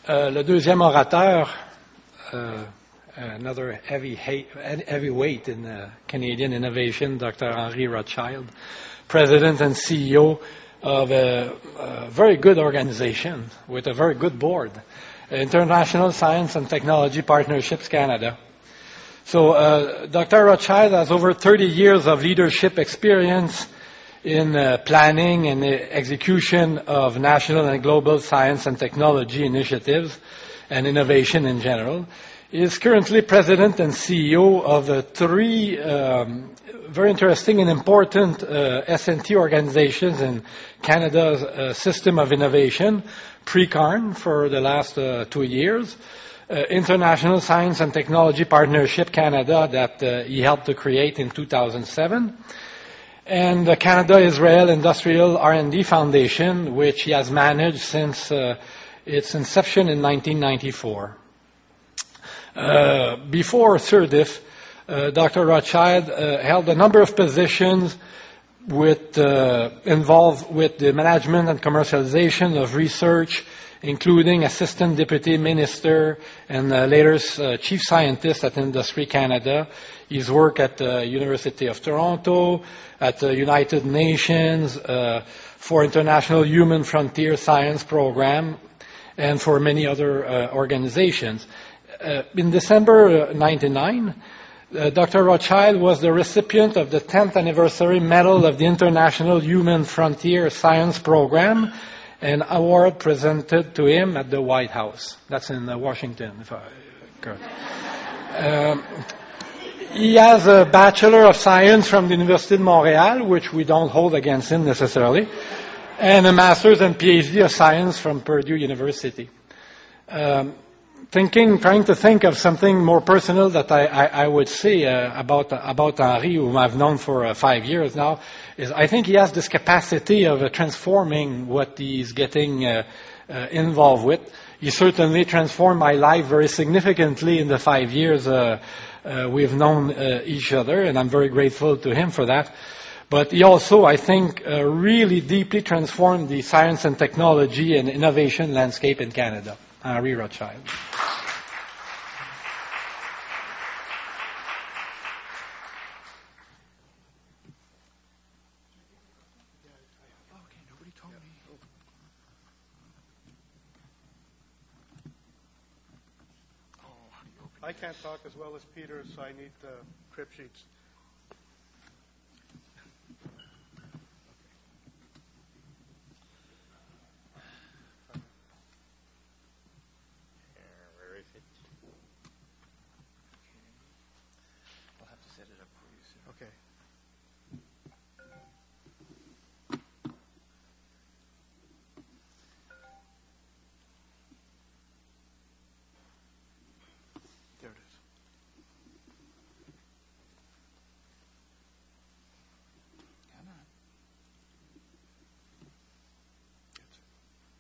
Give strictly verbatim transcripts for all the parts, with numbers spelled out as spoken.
Euh, le deuxième orateur, uh, another heavy heavyweight in uh, Canadian innovation, Doctor Henri Rothschild, President and C E O of a, a very good organization with a very good board, International Science and Technology Partnerships Canada. So uh, Doctor Rothschild has over thirty years of leadership experience in uh, planning and the execution of national and global science and technology initiatives and innovation in general. He is currently president and C E O of uh, three um, very interesting and important uh, S and T organizations in Canada's uh, system of innovation, PRECARN for the last uh, two years, uh, International Science and Technology Partnership Canada that uh, he helped to create in two thousand seven, and the Canada-Israel Industrial R and D Foundation, which he has managed since uh, its inception in nineteen ninety-four. Uh, before SURDIF, uh, Doctor Rothschild uh, held a number of positions with, uh, involved with the management and commercialization of research, including Assistant Deputy Minister and uh, later uh, Chief Scientist at Industry Canada. He's worked at the University of Toronto, at the United Nations, uh, for International Human Frontier Science Program, and for many other uh, organizations. Uh, in December ninety-nine, uh, Doctor Rothschild was the recipient of the tenth anniversary medal of the International Human Frontier Science Program, an award presented to him at the White House. That's in uh, Washington, if I correct. Um, he has a Bachelor of Science from the University of Montreal, which we don't hold against him necessarily, and a Master's and PhD of Science from Purdue University. Um, Thinking, trying to think of something more personal that I, I, I would say uh, about about Henri, whom I've known for uh, five years now, is I think he has this capacity of uh, transforming what he's getting uh, uh, involved with. He certainly transformed my life very significantly in the five years uh, uh, we've known uh, each other, and I'm very grateful to him for that. But he also, I think, uh, really deeply transformed the science and technology and innovation landscape in Canada. Henri Rothschild. I can't talk as well as Peter, so I need the crib sheets. Where is it? I'll have to set it up for you soon. Okay. There it is. Come on. That's it.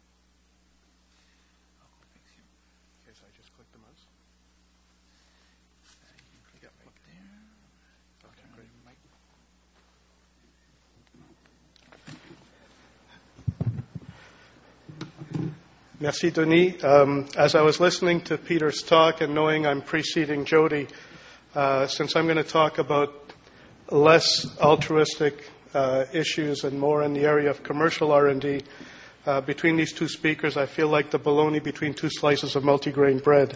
I'll go fix you. Okay, so I just click the mouse. Uh, you can click Yep. right there. Okay, Turn great. on your mic. Merci, Denis. Um, as I was listening to Peter's talk and knowing I'm preceding Jody, uh, since I'm going to talk about less altruistic uh, issues and more in the area of commercial R and D, uh, between these two speakers, I feel like the bologna between two slices of multigrain bread.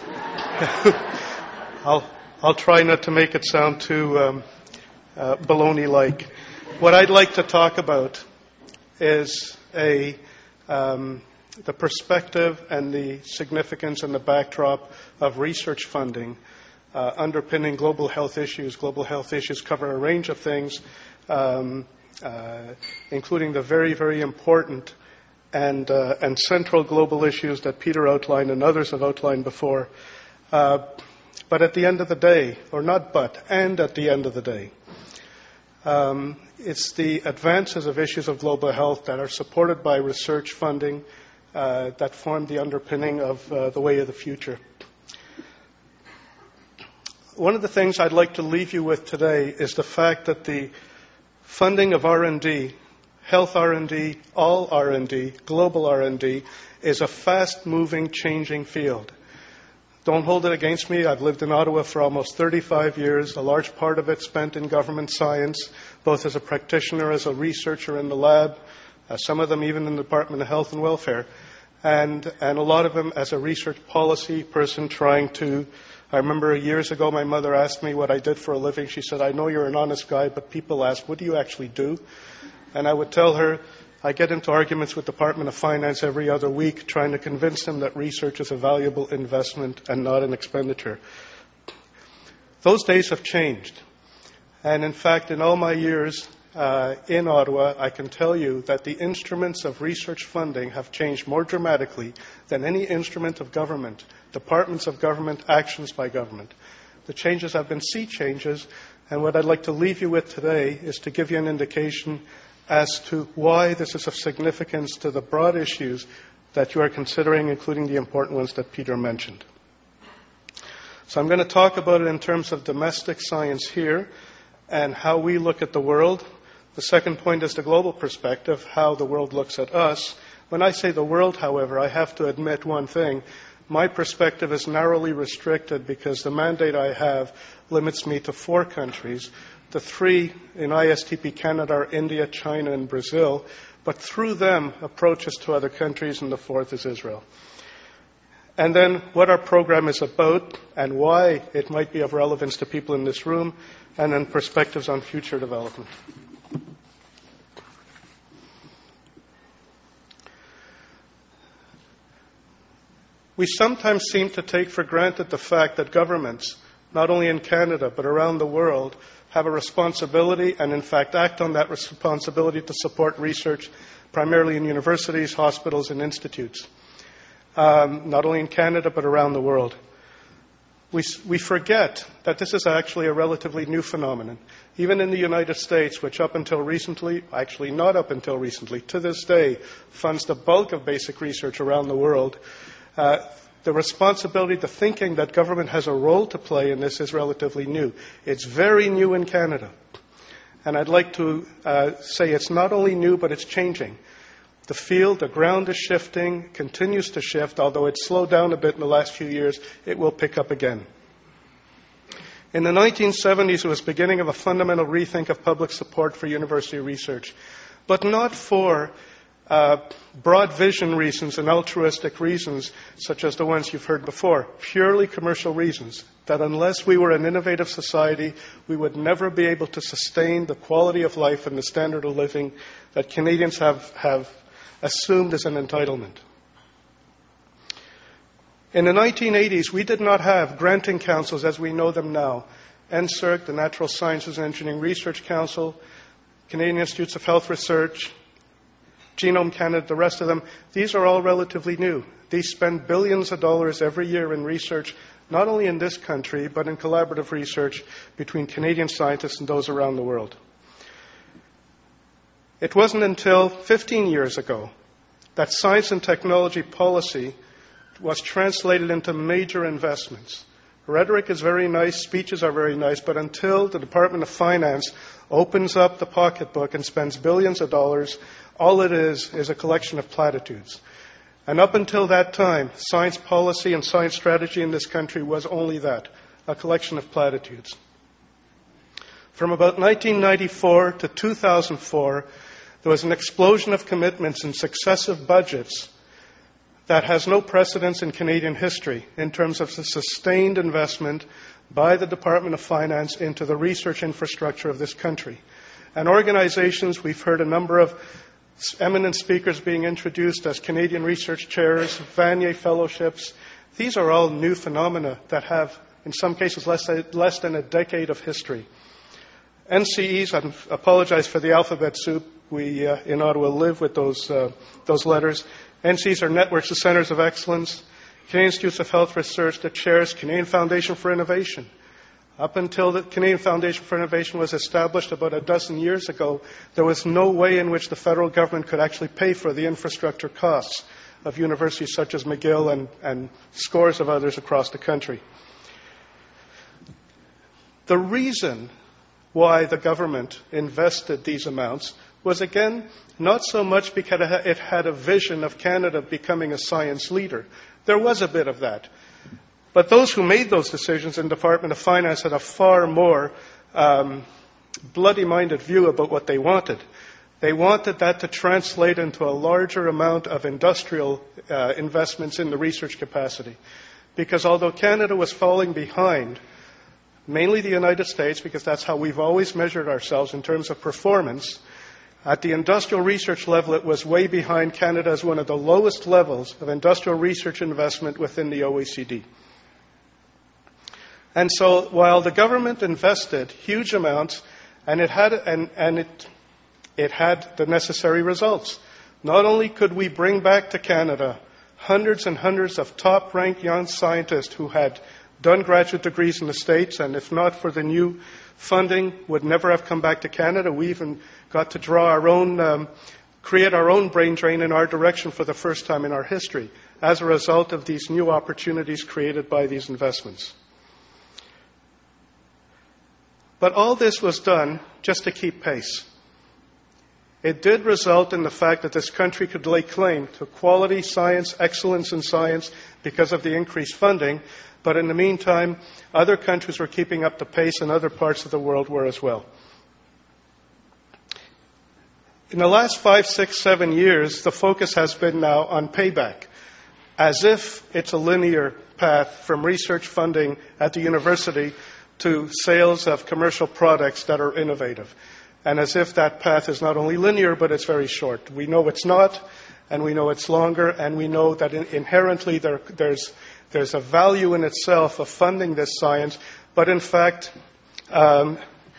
I'll, I'll try not to make it sound too um, uh, bologna-like. What I'd like to talk about is a... Um, the perspective and the significance and the backdrop of research funding uh, underpinning global health issues. Global health issues cover a range of things, um, uh, including the very, very important and, uh, and central global issues that Peter outlined and others have outlined before. Uh, but at the end of the day, or not but, and at the end of the day, um, it's the advances of issues of global health that are supported by research funding Uh, that form the underpinning of uh, the way of the future. One of the things I'd like to leave you with today is the fact that the funding of R and D, health R and D, all R and D, global R and D, is a fast-moving, changing field. Don't hold it against me. I've lived in Ottawa for almost thirty-five years, a large part of it spent in government science, both as a practitioner, as a researcher in the lab, uh, some of them even in the Department of Health and Welfare, and, and a lot of them as a research policy person trying to... I remember years ago my mother asked me what I did for a living. She said, I know you're an honest guy, but people ask, what do you actually do? And I would tell her, I get into arguments with the Department of Finance every other week trying to convince them that research is a valuable investment and not an expenditure. Those days have changed. And in fact, in all my years uh, in Ottawa, I can tell you that the instruments of research funding have changed more dramatically than any instrument of government, departments of government, actions by government. The changes have been sea changes, and what I'd like to leave you with today is to give you an indication as to why this is of significance to the broad issues that you are considering, including the important ones that Peter mentioned. So I'm going to talk about it in terms of domestic science here and how we look at the world. The second point is the global perspective, how the world looks at us. When I say the world, however, I have to admit one thing. My perspective is narrowly restricted because the mandate I have limits me to four countries. The three in I S T P Canada are India, China, and Brazil, but through them approaches to other countries, and the fourth is Israel. And then what our program is about and why it might be of relevance to people in this room, and then perspectives on future development. We sometimes seem to take for granted the fact that governments, not only in Canada but around the world, have a responsibility and in fact act on that responsibility to support research primarily in universities, hospitals, and institutes, um, not only in Canada but around the world. We, we forget that this is actually a relatively new phenomenon. Even in the United States, which up until recently, actually not up until recently, to this day, funds the bulk of basic research around the world, Uh, the responsibility, the thinking that government has a role to play in this is relatively new. It's very new in Canada. And I'd like to uh, say it's not only new, but it's changing. The field, the ground is shifting, continues to shift, although it's slowed down a bit in the last few years, it will pick up again. In the nineteen seventies, it was the beginning of a fundamental rethink of public support for university research, but not for Uh, broad vision reasons and altruistic reasons, such as the ones you've heard before, purely commercial reasons, that unless we were an innovative society, we would never be able to sustain the quality of life and the standard of living that Canadians have, have assumed as an entitlement. In the nineteen eighties, we did not have granting councils as we know them now. N S E R C, the Natural Sciences and Engineering Research Council, Canadian Institutes of Health Research, Genome Canada, the rest of them, these are all relatively new. These spend billions of dollars every year in research, not only in this country, but in collaborative research between Canadian scientists and those around the world. It wasn't until fifteen years ago that science and technology policy was translated into major investments. Rhetoric is very nice, speeches are very nice, but until the Department of Finance opens up the pocketbook and spends billions of dollars, all it is is a collection of platitudes. And up until that time, science policy and science strategy in this country was only that, a collection of platitudes. From about nineteen ninety-four to two thousand four, there was an explosion of commitments in successive budgets that has no precedence in Canadian history in terms of the sustained investment by the Department of Finance into the research infrastructure of this country. And organizations, we've heard a number of eminent speakers being introduced as Canadian Research Chairs, Vanier Fellowships. These are all new phenomena that have, in some cases, less than, less than a decade of history. N C Es, I apologize for the alphabet soup. We uh, in Ottawa live with those, uh, those letters. N C Es are networks of centers of excellence. Canadian Institutes of Health Research, the chairs, Canadian Foundation for Innovation. Up until the Canadian Foundation for Innovation was established about a dozen years ago, there was no way in which the federal government could actually pay for the infrastructure costs of universities such as McGill and, and scores of others across the country. The reason why the government invested these amounts was, again, not so much because it had a vision of Canada becoming a science leader. There was a bit of that. But those who made those decisions in the Department of Finance had a far more um, bloody-minded view about what they wanted. They wanted that to translate into a larger amount of industrial uh, investments in the research capacity. Because although Canada was falling behind, mainly the United States, because that's how we've always measured ourselves in terms of performance, at the industrial research level, it was way behind. Canada as one of the lowest levels of industrial research investment within the O E C D. And so while the government invested huge amounts, and it had, and, and it, it had the necessary results, not only could we bring back to Canada hundreds and hundreds of top-ranked young scientists who had done graduate degrees in the States, and if not for the new funding, would never have come back to Canada. We even got to draw our own, um, create our own brain drain in our direction for the first time in our history as a result of these new opportunities created by these investments. But all this was done just to keep pace. It did result in the fact that this country could lay claim to quality science, excellence in science, because of the increased funding. But in the meantime, other countries were keeping up the pace, and other parts of the world were as well. In the last five, six, seven years, the focus has been now on payback, as if it's a linear path from research funding at the university to sales of commercial products that are innovative. And as if that path is not only linear, but it's very short. We know it's not, and we know it's longer, and we know that in, inherently there, there's, there's a value in itself of funding this science, but in fact, um,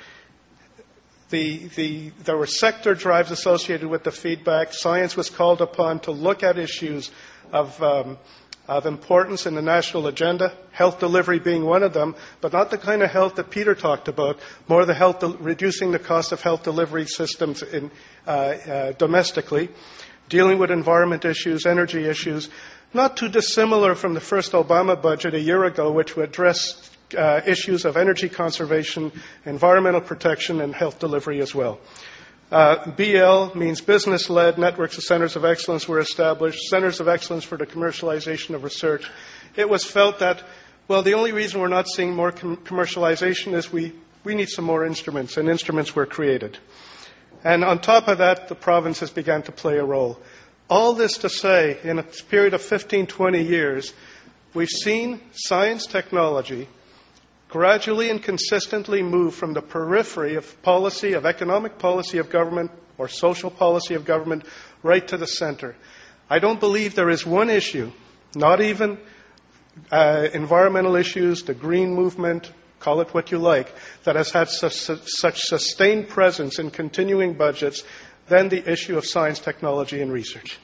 the, the, there were sector drives associated with the feedback. Science was called upon to look at issues of um, of importance in the national agenda, health delivery being one of them, but not the kind of health that Peter talked about, more the health, de- reducing the cost of health delivery systems in, uh, uh, domestically, dealing with environment issues, energy issues, not too dissimilar from the first Obama budget a year ago, which would address uh, issues of energy conservation, environmental protection, and health delivery as well. Uh, B L means business-led networks of centers of excellence were established, centers of excellence for the commercialization of research. It was felt that, well, the only reason we're not seeing more com- commercialization is we, we need some more instruments, and instruments were created. And on top of that, the provinces began to play a role. All this to say, in a period of fifteen, twenty years, we've seen science technology gradually and consistently move from the periphery of policy, of economic policy of government or social policy of government, right to the center. I don't believe there is one issue, not even uh, environmental issues, the green movement, call it what you like, that has had su- su- such sustained presence in continuing budgets than the issue of science, technology, and research.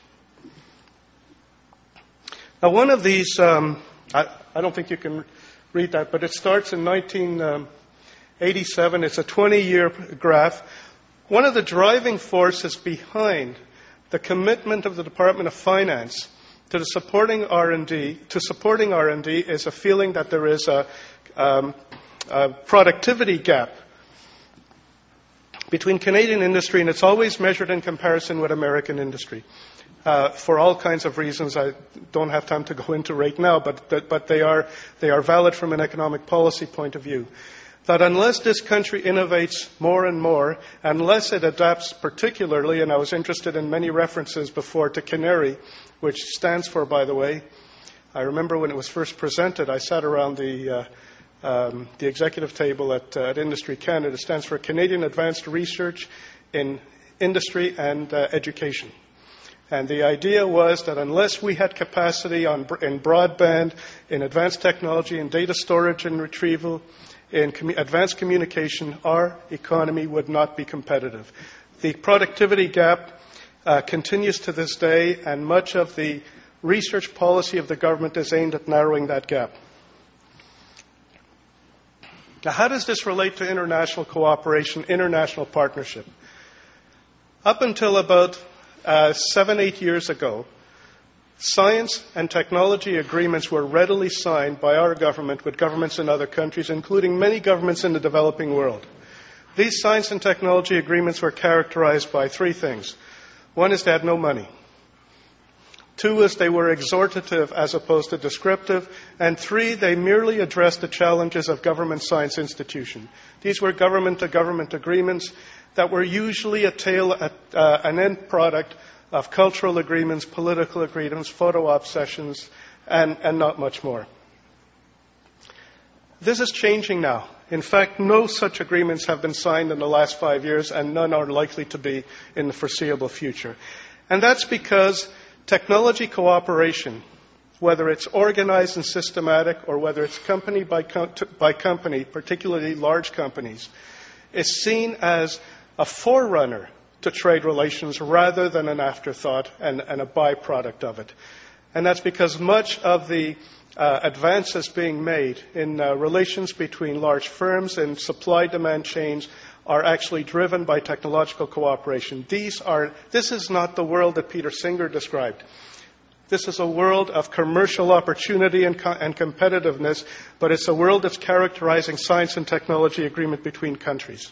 Now, one of these, um, I, I don't think you can read that, but it starts in nineteen eighty-seven. It's a twenty-year graph. One of the driving forces behind the commitment of the Department of Finance to the supporting R and D, to supporting R and D, is a feeling that there is a, um, a productivity gap between Canadian industry, and it's always measured in comparison with American industry. Uh, for all kinds of reasons I don't have time to go into right now, but, but, but they are, they are valid from an economic policy point of view. That unless this country innovates more and more, unless it adapts particularly, and I was interested in many references before to CANARI, which stands for, by the way, I remember when it was first presented, I sat around the, uh, um, the executive table at, uh, at Industry Canada. It stands for Canadian Advanced Research in Industry and uh, Education. And the idea was that unless we had capacity on, in broadband, in advanced technology, in data storage and retrieval, in commu- advanced communication, our economy would not be competitive. The productivity gap uh, continues to this day, and much of the research policy of the government is aimed at narrowing that gap. Now, how does this relate to international cooperation, international partnership? Up until about Uh, seven, eight years ago, science and technology agreements were readily signed by our government with governments in other countries, including many governments in the developing world. These science and technology agreements were characterized by three things. One is they had no money. Two is they were exhortative as opposed to descriptive. And three, they merely addressed the challenges of government science institution. These were government-to-government agreements that were usually a tail, uh, an end product of cultural agreements, political agreements, photo op sessions, and, and not much more. This is changing now. In fact, no such agreements have been signed in the last five years, and none are likely to be in the foreseeable future. And that's because technology cooperation, whether it's organized and systematic or whether it's company by, com- by company, particularly large companies, is seen as a forerunner to trade relations rather than an afterthought and, and a byproduct of it. And that's because much of the uh, advances being made in uh, relations between large firms and supply-demand chains are actually driven by technological cooperation. These are, this is not the world that Peter Singer described. This is a world of commercial opportunity and, co- and competitiveness, but it's a world that's characterizing science and technology agreement between countries.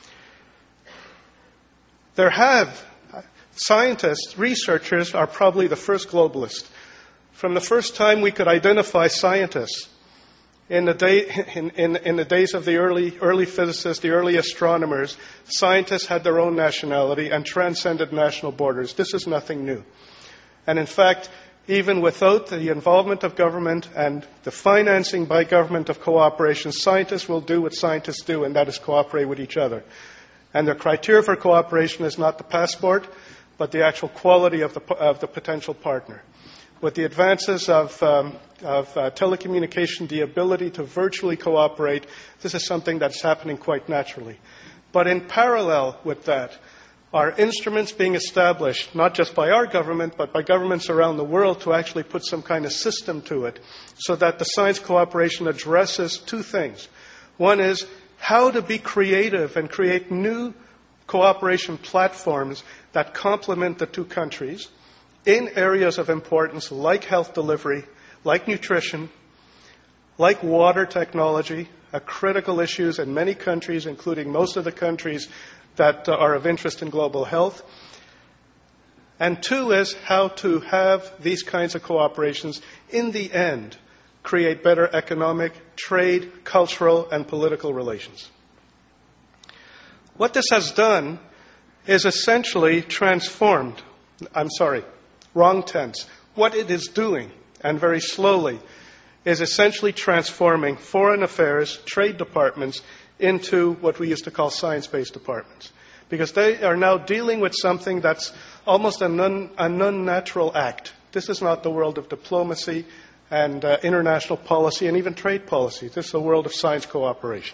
There have, scientists, researchers are probably the first globalists. From the first time we could identify scientists, In the, day, in, in, in the days of the early, early physicists, the early astronomers, scientists had their own nationality and transcended national borders. This is nothing new. And in fact, even without the involvement of government and the financing by government of cooperation, scientists will do what scientists do, and that is cooperate with each other. And their criteria for cooperation is not the passport, but the actual quality of the, of the potential partner. With the advances of, um, of uh, telecommunication, the ability to virtually cooperate, this is something that's happening quite naturally. But in parallel with that, are instruments being established, not just by our government, but by governments around the world to actually put some kind of system to it, so that the science cooperation addresses two things. One is how to be creative and create new cooperation platforms that complement the two countries in areas of importance like health delivery, like nutrition, like water technology, a critical issues in many countries, including most of the countries that are of interest in global health. And two is how to have these kinds of cooperations, in the end, create better economic, trade, cultural, and political relations. What this has done is essentially transformed, I'm sorry, wrong tense. What it is doing, and very slowly, is essentially transforming foreign affairs, trade departments, into what we used to call science-based departments. Because they are now dealing with something that's almost an, un, an unnatural act. This is not the world of diplomacy and uh, international policy and even trade policy. This is a world of science cooperation.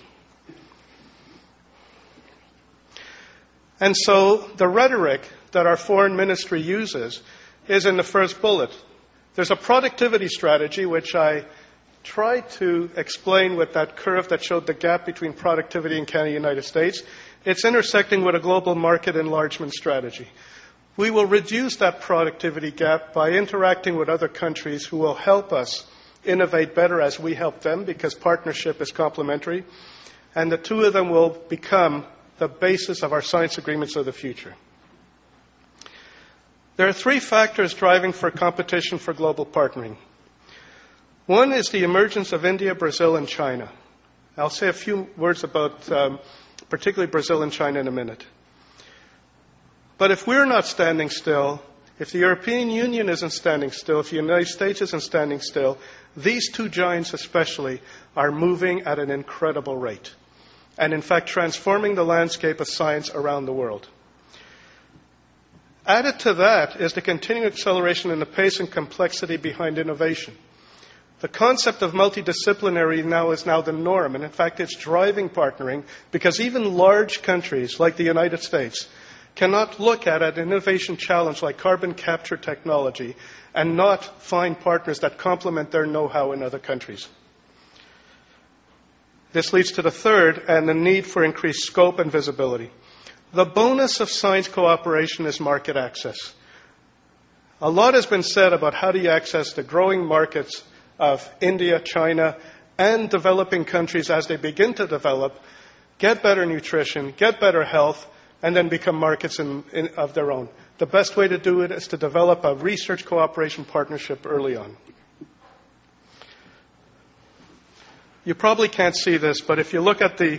And so the rhetoric that our foreign ministry uses is in the first bullet. There's a productivity strategy, which I tried to explain with that curve that showed the gap between productivity in Canada and the United States. It's intersecting with a global market enlargement strategy. We will reduce that productivity gap by interacting with other countries who will help us innovate better as we help them, because partnership is complementary. And the two of them will become the basis of our science agreements of the future. There are three factors driving for competition for global partnering. One is the emergence of India, Brazil, and China. I'll say a few words about um, particularly Brazil and China in a minute. But if we're not standing still, if the European Union isn't standing still, if the United States isn't standing still, these two giants especially are moving at an incredible rate, and in fact transforming the landscape of science around the world. Added to that is the continued acceleration in the pace and complexity behind innovation. The concept of multidisciplinary now is now the norm, and in fact it's driving partnering, because even large countries like the United States cannot look at an innovation challenge like carbon capture technology and not find partners that complement their know-how in other countries. This leads to the third, and the need for increased scope and visibility. The bonus of science cooperation is market access. A lot has been said about how do you access the growing markets of India, China, and developing countries as they begin to develop. get better nutrition, get better health, and then become markets in, in, of their own. The best way to do it is to develop a research cooperation partnership early on. You probably can't see this, but if you look at the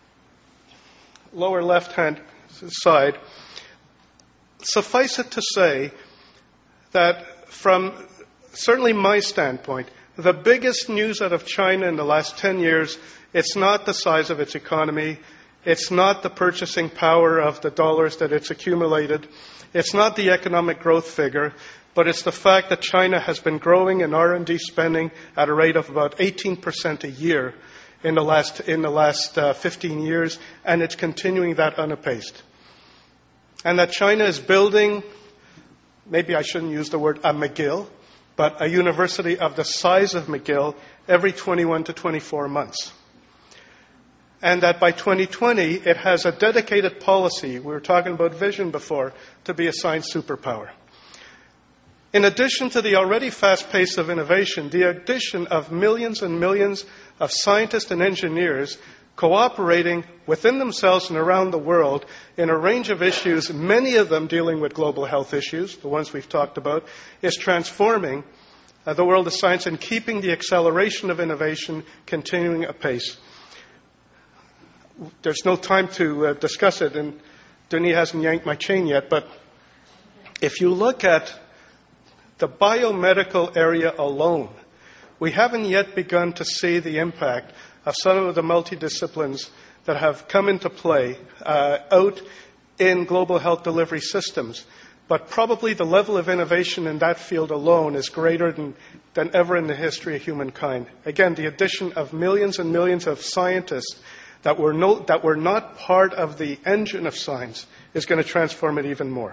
lower left-hand side, suffice it to say that from certainly my standpoint, the biggest news out of China in the last ten years, it's not the size of its economy, it's not the purchasing power of the dollars that it's accumulated, it's not the economic growth figure, but it's the fact that China has been growing in R and D spending at a rate of about eighteen percent a year in the last, in the last uh, fifteen years, and it's continuing that unapace. And that China is building, maybe I shouldn't use the word a McGill, but a university of the size of McGill every twenty-one to twenty-four months. And that by twenty twenty, it has a dedicated policy, we were talking about vision before, to be a science superpower. In addition to the already fast pace of innovation, the addition of millions and millions of scientists and engineers cooperating within themselves and around the world in a range of issues, many of them dealing with global health issues, the ones we've talked about, is transforming uh, the world of science and keeping the acceleration of innovation continuing apace. There's no time to uh, discuss it, and Denis hasn't yanked my chain yet, but if you look at the biomedical area alone, we haven't yet begun to see the impact of some of the multidisciplines that have come into play uh, out in global health delivery systems. But probably the level of innovation in that field alone is greater than, than ever in the history of humankind. Again, the addition of millions and millions of scientists that were, no, that were not part of the engine of science is going to transform it even more.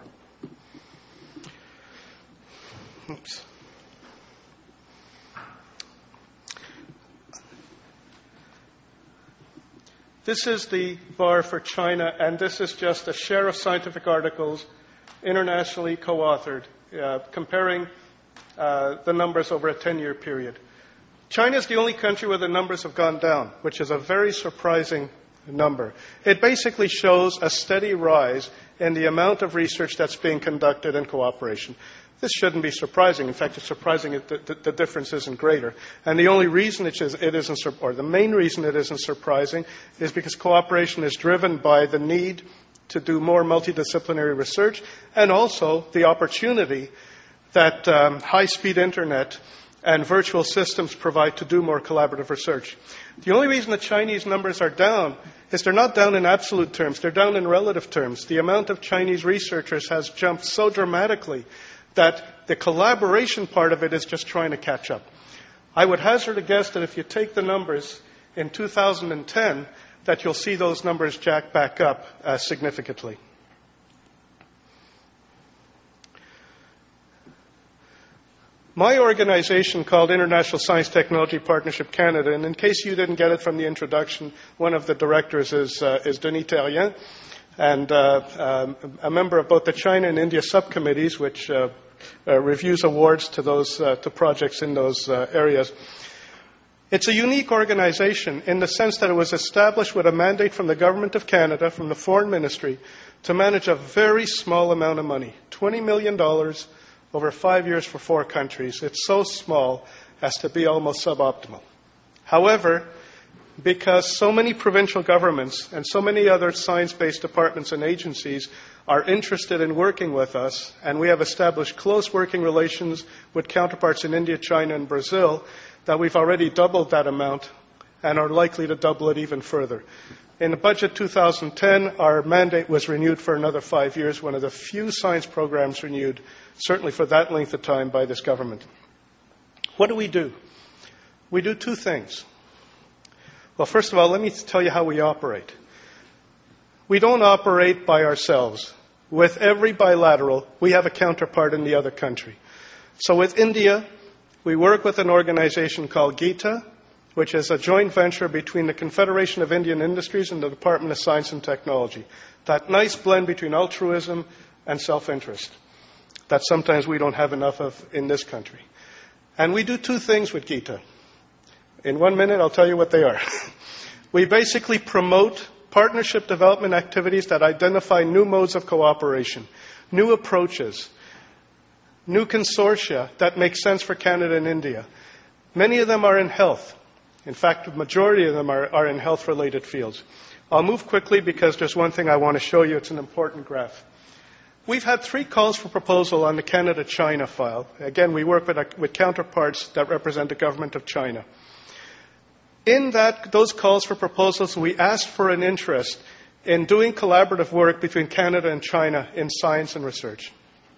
Oops. This is the bar for China, and this is just a share of scientific articles internationally co-authored, uh, comparing uh, the numbers over a ten-year period. China is the only country where the numbers have gone down, which is a very surprising number. It basically shows a steady rise in the amount of research that's being conducted in cooperation. This shouldn't be surprising. In fact, it's surprising that the, the difference isn't greater. And the only reason it, is, it isn't, or the main reason it isn't surprising is because cooperation is driven by the need to do more multidisciplinary research and also the opportunity that um, high-speed internet and virtual systems provide to do more collaborative research. The only reason the Chinese numbers are down is they're not down in absolute terms. They're down in relative terms. The amount of Chinese researchers has jumped so dramatically that the collaboration part of it is just trying to catch up. I would hazard a guess that if you take the numbers in two thousand ten, that you'll see those numbers jack back up uh, significantly. My organization, called International Science Technology Partnership Canada, and in case you didn't get it from the introduction, one of the directors is, uh, is Denis Terrien, and uh, um, a member of both the China and India subcommittees, which uh, uh, reviews awards to those uh, to projects in those uh, areas. It's a unique organization in the sense that it was established with a mandate from the Government of Canada, from the Foreign Ministry, to manage a very small amount of money, twenty million dollars over five years for four countries. It's so small as to be almost suboptimal. However, because so many provincial governments and so many other science-based departments and agencies are interested in working with us, and we have established close working relations with counterparts in India, China, and Brazil, that we've already doubled that amount and are likely to double it even further. In the budget two thousand ten, our mandate was renewed for another five years, one of the few science programs renewed, certainly for that length of time, by this government. What do we do? We do two things. Well, first of all, let me tell you how we operate. We don't operate by ourselves. With every bilateral, we have a counterpart in the other country. So with India, we work with an organization called GITA, which is a joint venture between the Confederation of Indian Industries and the Department of Science and Technology. That nice blend between altruism and self-interest that sometimes we don't have enough of in this country. And we do two things with GITA. In one minute, I'll tell you what they are. We basically promote partnership development activities that identify new modes of cooperation, new approaches, new consortia that make sense for Canada and India. Many of them are in health. In fact, the majority of them are, are in health-related fields. I'll move quickly because there's one thing I want to show you. It's an important graph. We've had three calls for proposal on the Canada-China file. Again, we work with, with counterparts that represent the government of China. In that, those calls for proposals, we asked for an interest in doing collaborative work between Canada and China in science and research.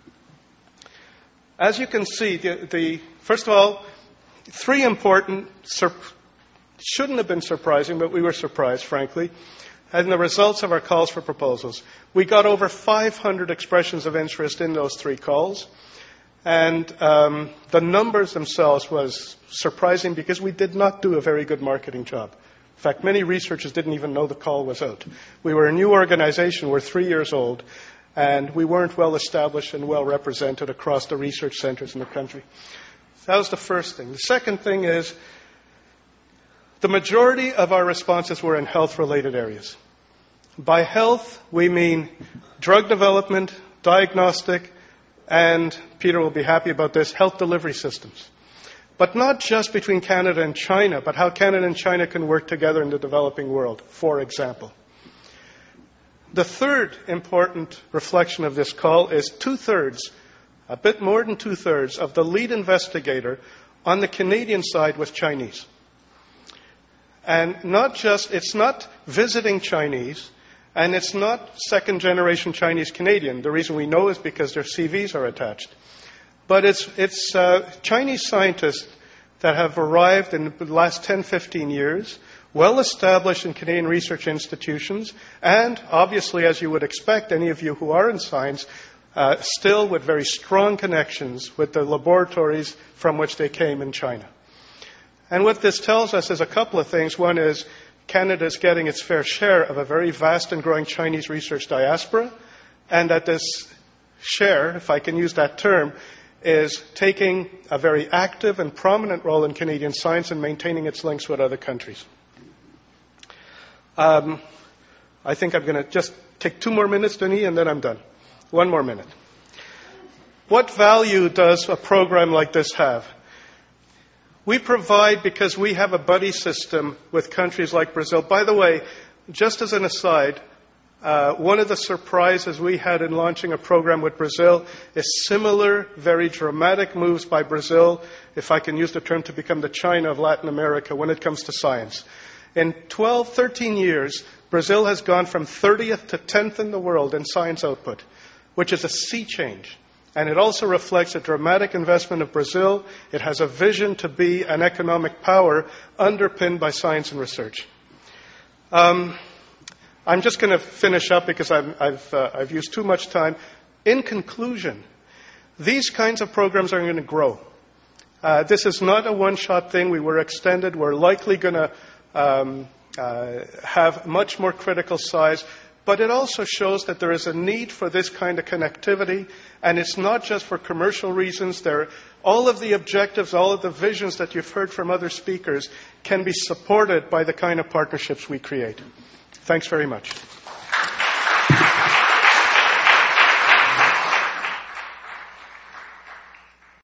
As you can see, the, the first of all, three important, sur- shouldn't have been surprising, but we were surprised, frankly, and the results of our calls for proposals. We got over five hundred expressions of interest in those three calls, and um, the numbers themselves was surprising because we did not do a very good marketing job. In fact, many researchers didn't even know the call was out. We were a new organization, we're three years old, and we weren't well established and well represented across the research centers in the country. That was the first thing. The second thing is the majority of our responses were in health-related areas. By health, we mean drug development, diagnostic, and, Peter will be happy about this, health delivery systems. But not just between Canada and China, but how Canada and China can work together in the developing world, for example. The third important reflection of this call is two-thirds, a bit more than two-thirds, of the lead investigator on the Canadian side was Chinese. And not just, it's not visiting Chinese, and it's not second-generation Chinese-Canadian. The reason we know is because their C Vs are attached. But it's, it's uh, Chinese scientists that have arrived in the last ten, fifteen years, well established in Canadian research institutions, and obviously, as you would expect, any of you who are in science, uh, still with very strong connections with the laboratories from which they came in China. And what this tells us is a couple of things. One is Canada is getting its fair share of a very vast and growing Chinese research diaspora, and that this share, if I can use that term, is taking a very active and prominent role in Canadian science and maintaining its links with other countries. Um, I think I'm going to just take two more minutes, Denis, and then I'm done. One more minute. What value does a program like this have? We provide, because we have a buddy system with countries like Brazil. By the way, just as an aside, uh, one of the surprises we had in launching a program with Brazil is similar, very dramatic moves by Brazil, if I can use the term, to become the China of Latin America when it comes to science. In twelve, thirteen years, Brazil has gone from thirtieth to tenth in the world in science output, which is a sea change. And it also reflects a dramatic investment of Brazil. It has a vision to be an economic power underpinned by science and research. Um, I'm just going to finish up because I've, I've, uh, I've used too much time. In conclusion, these kinds of programs are going to grow. Uh, this is not a one-shot thing. We were extended. We're likely going to um, uh, have much more critical size. But it also shows that there is a need for this kind of connectivity, and it's not just for commercial reasons. There, all of the objectives, all of the visions that you've heard from other speakers can be supported by the kind of partnerships we create. Thanks very much.